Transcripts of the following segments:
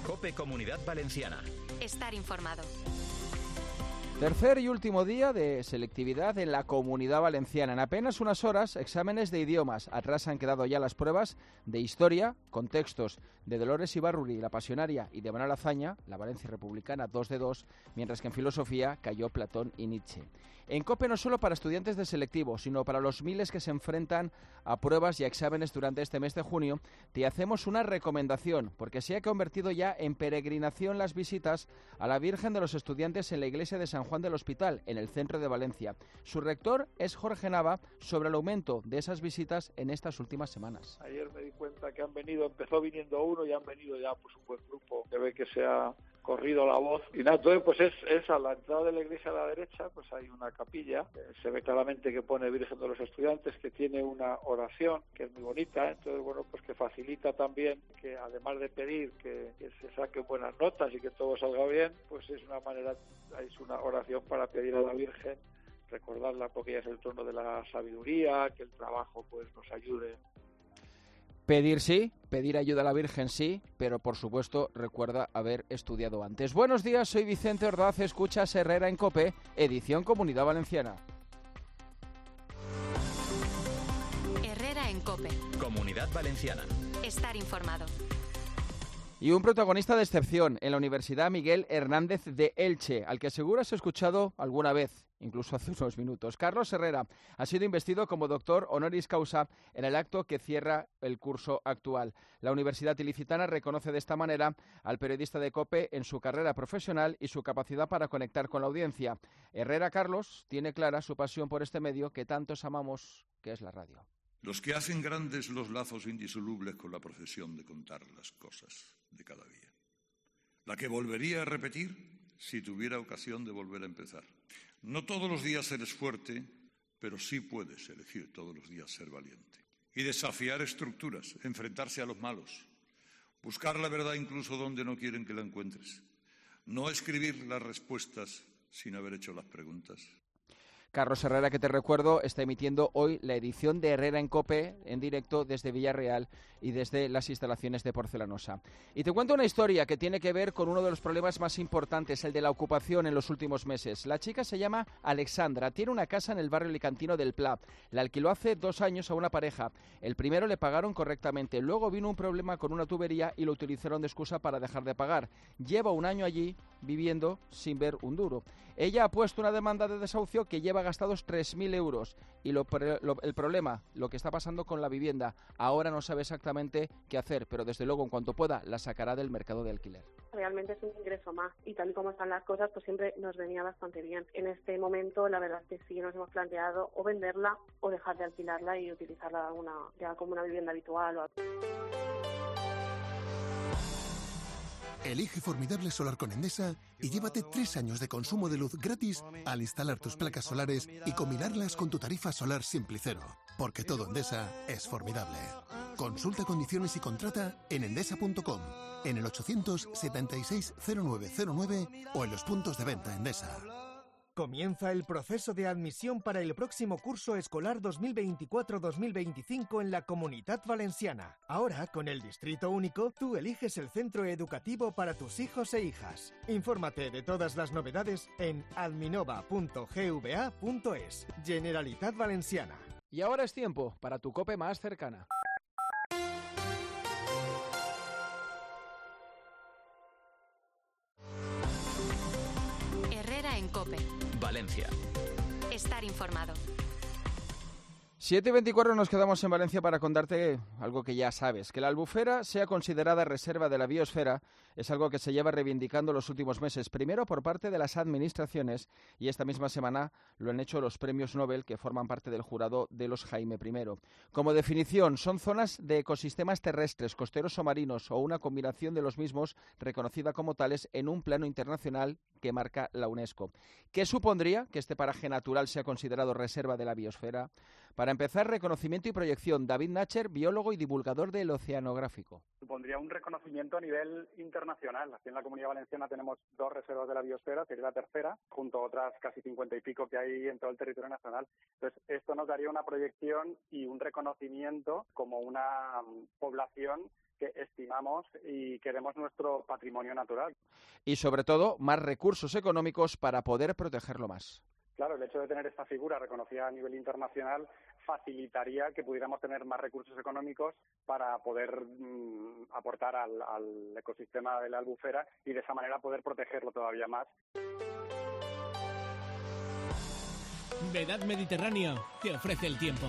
COPE Comunidad Valenciana. Estar informado. Tercer y último día de selectividad en la Comunidad Valenciana. En apenas unas horas, exámenes de idiomas. Atrás han quedado ya las pruebas de historia, con textos de Dolores Ibarruri, la Pasionaria, y de Manuel Azaña, la Valencia Republicana, 2 de 2, mientras que en filosofía cayó Platón y Nietzsche. En COPE no solo para estudiantes de selectivo, sino para los miles que se enfrentan a pruebas y a exámenes durante este mes de junio, te hacemos una recomendación, porque se ha convertido ya en peregrinación las visitas a la Virgen de los Estudiantes en la iglesia de San Juan del Hospital, en el centro de Valencia. Su rector es Jorge Nava, sobre el aumento de esas visitas en estas últimas semanas. Ayer me di cuenta que empezó viniendo uno y han venido ya pues un buen grupo, que ve que se ha corrido la voz. Y nada, entonces pues es a la entrada de la iglesia a la derecha, pues hay una capilla, se ve claramente que pone Virgen de los Estudiantes, que tiene una oración que es muy bonita, entonces bueno, pues que facilita también que además de pedir que se saquen buenas notas y que todo salga bien, pues es una manera, es una oración para pedir a la Virgen, recordarla porque ella es el trono de la sabiduría, que el trabajo pues nos ayude. Pedir sí, pedir ayuda a la Virgen sí, pero por supuesto recuerda haber estudiado antes. Buenos días, soy Vicente Ordaz, escuchas Herrera en COPE, edición Comunidad Valenciana. Herrera en COPE. Comunidad Valenciana. Estar informado. Y un protagonista de excepción en la Universidad Miguel Hernández de Elche, al que seguro has escuchado alguna vez, incluso hace unos minutos. Carlos Herrera ha sido investido como doctor honoris causa en el acto que cierra el curso actual. La Universidad Ilicitana reconoce de esta manera al periodista de COPE en su carrera profesional y su capacidad para conectar con la audiencia. Herrera Carlos tiene clara su pasión por este medio que tantos amamos, que es la radio. Los que hacen grandes los lazos indisolubles con la profesión de contar las cosas de cada día. La que volvería a repetir si tuviera ocasión de volver a empezar. No todos los días eres fuerte, pero sí puedes elegir todos los días ser valiente. Y desafiar estructuras, enfrentarse a los malos, buscar la verdad incluso donde no quieren que la encuentres. No escribir las respuestas sin haber hecho las preguntas. Carlos Herrera, que te recuerdo, está emitiendo hoy la edición de Herrera en COPE en directo desde Villarreal y desde las instalaciones de Porcelanosa. Y te cuento una historia que tiene que ver con uno de los problemas más importantes, el de la ocupación en los últimos meses. La chica se llama Alexandra, tiene una casa en el barrio alicantino del Pla. La alquiló hace 2 años a una pareja. El primero le pagaron correctamente, luego vino un problema con una tubería y lo utilizaron de excusa para dejar de pagar. Lleva 1 año allí viviendo sin ver un duro. Ella ha puesto una demanda de desahucio que lleva gastados 3.000 euros y el problema, lo que está pasando con la vivienda, ahora no sabe exactamente qué hacer, pero desde luego en cuanto pueda la sacará del mercado de alquiler. Realmente es un ingreso más y tal y como están las cosas pues siempre nos venía bastante bien. En este momento la verdad es que sí nos hemos planteado o venderla o dejar de alquilarla y utilizarla ya como una vivienda habitual. Elige Formidable Solar con Endesa y llévate 3 años de consumo de luz gratis al instalar tus placas solares y combinarlas con tu tarifa solar Simplicero. Porque todo Endesa es formidable. Consulta condiciones y contrata en endesa.com, en el 876-0909 o en los puntos de venta Endesa. Comienza el proceso de admisión para el próximo curso escolar 2024-2025 en la Comunidad Valenciana. Ahora, con el Distrito Único, tú eliges el centro educativo para tus hijos e hijas. Infórmate de todas las novedades en adminova.gva.es. Generalitat Valenciana. Y ahora es tiempo para tu COPE más cercana. Herrera en COPE. Valencia. Estar informado. 7:24 nos quedamos en Valencia para contarte algo que ya sabes. Que la Albufera sea considerada reserva de la biosfera es algo que se lleva reivindicando los últimos meses. Primero por parte de las administraciones y esta misma semana lo han hecho los premios Nobel que forman parte del jurado de los Jaime I. Como definición, son zonas de ecosistemas terrestres, costeros o marinos o una combinación de los mismos reconocida como tales en un plano internacional que marca la UNESCO. ¿Qué supondría que este paraje natural sea considerado reserva de la biosfera? Para empezar, reconocimiento y proyección. David Nacher, biólogo y divulgador del oceanográfico. Supondría un reconocimiento a nivel internacional. Aquí en la Comunidad Valenciana tenemos 2 reservas de la biosfera, sería la tercera, junto a otras casi 50 y pico que hay en todo el territorio nacional. Entonces, esto nos daría una proyección y un reconocimiento como una población que estimamos y queremos nuestro patrimonio natural. Y sobre todo, más recursos económicos para poder protegerlo más. Claro, el hecho de tener esta figura reconocida a nivel internacional facilitaría que pudiéramos tener más recursos económicos para poder aportar al ecosistema de la albufera y de esa manera poder protegerlo todavía más. Vedad Mediterráneo te ofrece el tiempo.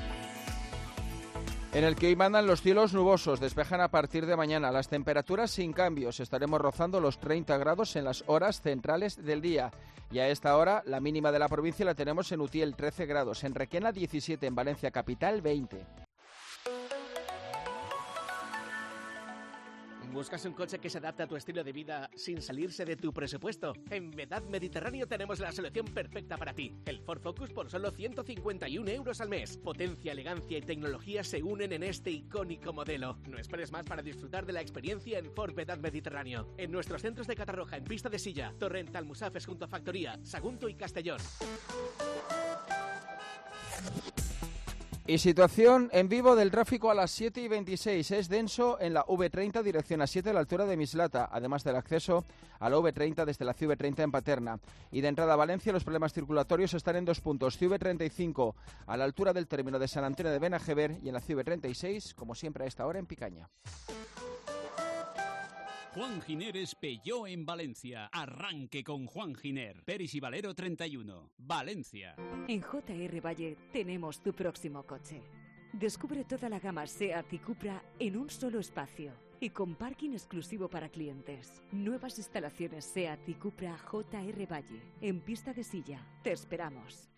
En el que hoy mandan los cielos nubosos, despejan a partir de mañana. Las temperaturas sin cambios, estaremos rozando los 30 grados en las horas centrales del día. Y a esta hora, la mínima de la provincia la tenemos en Utiel, 13 grados, en Requena 17, en Valencia capital 20. ¿Buscas un coche que se adapte a tu estilo de vida sin salirse de tu presupuesto? En Vedad Mediterráneo tenemos la solución perfecta para ti. El Ford Focus por solo 151 euros al mes. Potencia, elegancia y tecnología se unen en este icónico modelo. No esperes más para disfrutar de la experiencia en Ford Vedad Mediterráneo. En nuestros centros de Catarroja, en Pista de Silla, Torrent, Almusafes junto a Factoría, Sagunto y Castellón. Y situación en vivo del tráfico a las 7:26. Es denso en la V30 dirección A7 a la altura de Mislata, además del acceso a la V30 desde la CV30 en Paterna. Y de entrada a Valencia los problemas circulatorios están en 2 puntos. CV35 a la altura del término de San Antonio de Benajever y en la CV36, como siempre a esta hora, en Picaña. Juan Giner Peugeot en Valencia. Arranque con Juan Giner. Peris y Valero 31, Valencia. En JR Valle tenemos tu próximo coche. Descubre toda la gama SEAT y Cupra en un solo espacio y con parking exclusivo para clientes. Nuevas instalaciones SEAT y Cupra JR Valle. En Pista de Silla. Te esperamos.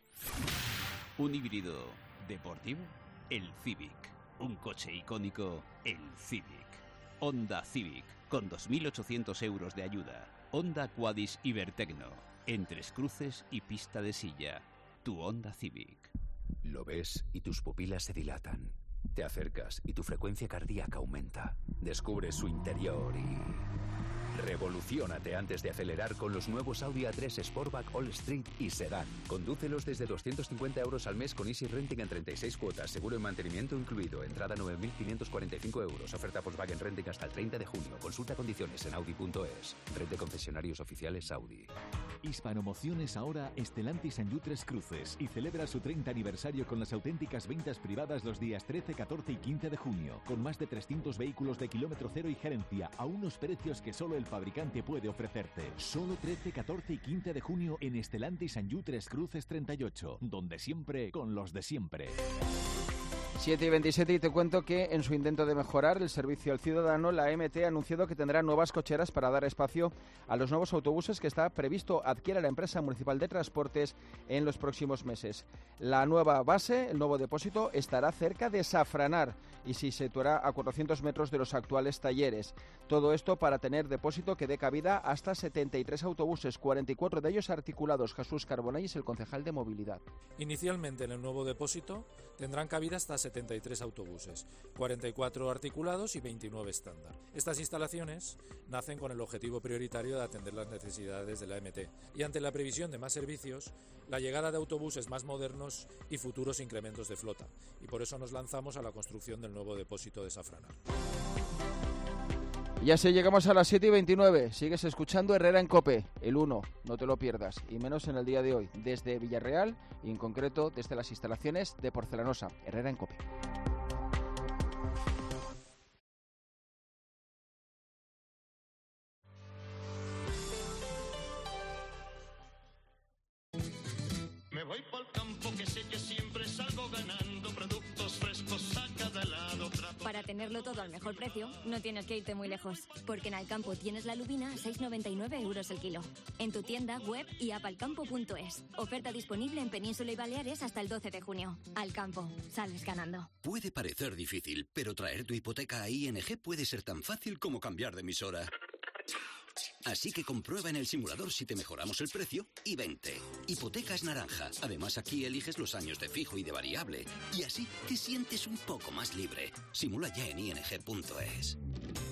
Un híbrido deportivo, el Civic. Un coche icónico, el Civic. Honda Civic, con 2.800 euros de ayuda. Honda Quadis Ibertecno, en Tres Cruces y Pista de Silla. Tu Honda Civic. Lo ves y tus pupilas se dilatan. Te acercas y tu frecuencia cardíaca aumenta. Descubres su interior y... revoluciónate antes de acelerar con los nuevos Audi A3 Sportback All Street y Sedán. Condúcelos desde 250 euros al mes con Easy Renting en 36 cuotas, seguro y mantenimiento incluido. Entrada 9.545 euros. Oferta Volkswagen Renting hasta el 30 de junio. Consulta condiciones en Audi.es. Red de concesionarios oficiales Audi. Hispanomociones ahora Stellantis en Tres Cruces y celebra su 30 aniversario con las auténticas ventas privadas los días 13, 14 y 15 de junio, con más de 300 vehículos de kilómetro cero y gerencia a unos precios que solo el fabricante puede ofrecerte. Solo 13, 14 y 15 de junio en Stellantis en Tres Cruces 38, donde siempre con los de siempre. 7:27 y te cuento que en su intento de mejorar el servicio al ciudadano, la MT ha anunciado que tendrá nuevas cocheras para dar espacio a los nuevos autobuses que está previsto adquiera la empresa municipal de transportes en los próximos meses. La nueva base, el nuevo depósito, estará cerca de Safranar y se situará a 400 metros de los actuales talleres. Todo esto para tener depósito que dé cabida hasta 73 autobuses, 44 de ellos articulados. Jesús Carbonell es el concejal de movilidad. Inicialmente en el nuevo depósito tendrán cabida hasta 73 autobuses, 44 articulados y 29 estándar. Estas instalaciones nacen con el objetivo prioritario de atender las necesidades de la MT y ante la previsión de más servicios, la llegada de autobuses más modernos y futuros incrementos de flota. Y por eso nos lanzamos a la construcción del nuevo depósito de Safranar. Y así llegamos a las 7:29. Sigues escuchando Herrera en COPE, el 1, no te lo pierdas, y menos en el día de hoy, desde Villarreal y en concreto desde las instalaciones de Porcelanosa. Herrera en COPE. Me voy pa'l campo que sé que siempre salgo ganando productos frescos a cada lado. Para tenerlo todo al mejor precio, no tienes que irte muy lejos, porque en Alcampo tienes la lubina a 6,99 euros el kilo. En tu tienda, web y app alcampo.es. Oferta disponible en Península y Baleares hasta el 12 de junio. Alcampo, sales ganando. Puede parecer difícil, pero traer tu hipoteca a ING puede ser tan fácil como cambiar de emisora. Así que comprueba en el simulador si te mejoramos el precio y vente. Hipotecas Naranja. Además, aquí eliges los años de fijo y de variable. Y así te sientes un poco más libre. Simula ya en ing.es.